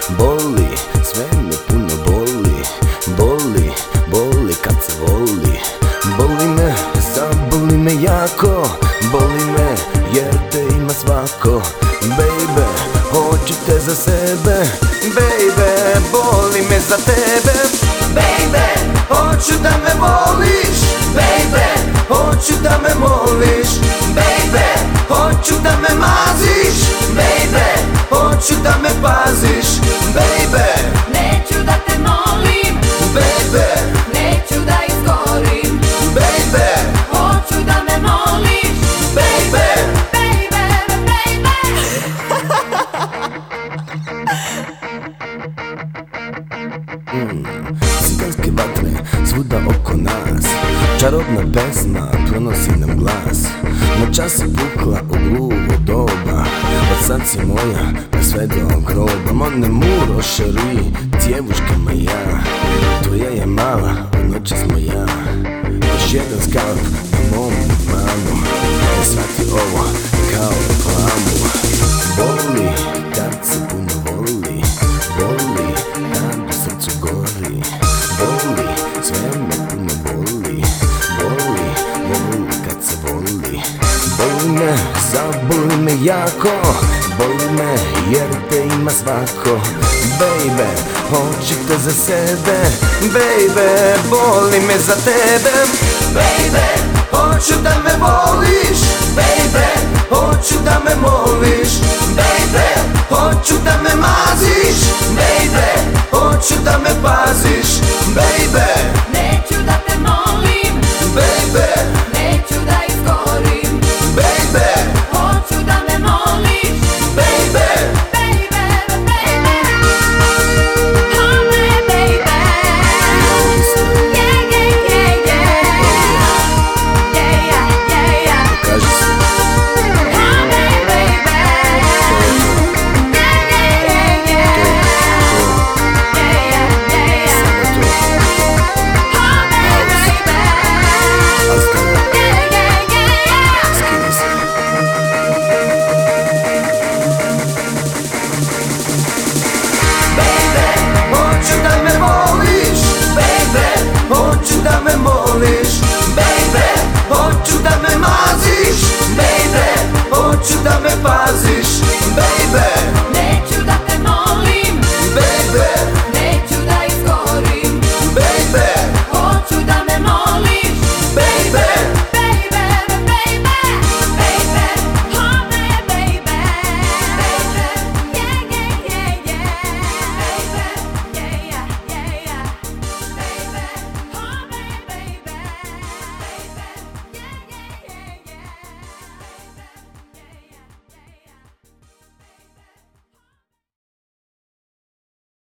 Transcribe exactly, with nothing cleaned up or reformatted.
Boli, sve me puno boli. Boli, boli kad se voli. Boli me, zaboli me jako. Boli me jer te ima svako. Baby, hoću te za sebe. Baby, boli me za tebe. Baby, hoću da me voliš. Baby, hoću da me moliš. Baby, hoću da me maziš. Baby, hoću da me paziš. Baby, neću da te molim. Baby, neću da izgorim. Baby, hoću da me moliš. Baby, Baby, baby. ciganske vatre svuda oko nas. Čarobna pesma pronosi nam glas. Na čas je pukla u gluvo doba. Od sad si moja pa sve do groba. Mon amour, chérie, djevojka moja. Tvoja je mala, u noći smo ja. Još jedan skalp na mom planu. Ne shvati ovo kao reklamu. Boli kad se puno voli. Boli kad u srcu gori. Boli, sve me puno boli. Boli, boli kad se voli. Boli me, zaboli me jako. Boli me jer te ima svako. Baby, hoću te za sebe. Baby, boli me za tebe. Baby, hoću da me voliš. Baby, hoću da me moliš. Baby, hoću da me maziš. Baby, hoću da me paziš. Baby, neću da te molim. Baby, neću da izgorim. Baby, hoću da me moliš. Baby, Baby, baby. Oh me baby. Yeah, yeah, yeah, yeah. Yeah, yeah, yeah, yeah. kaži se. Oh me baby. Yeah, yeah, yeah, yeah. Yeah, yeah, yeah, yeah. Oh me baby. Yeah, yeah, yeah, yeah. Skini se. Baby, hoću da me voliš. Baby, hoću da me moliš. Baby, hoću da me maziš. Baby, hoću da me paziš. Baby,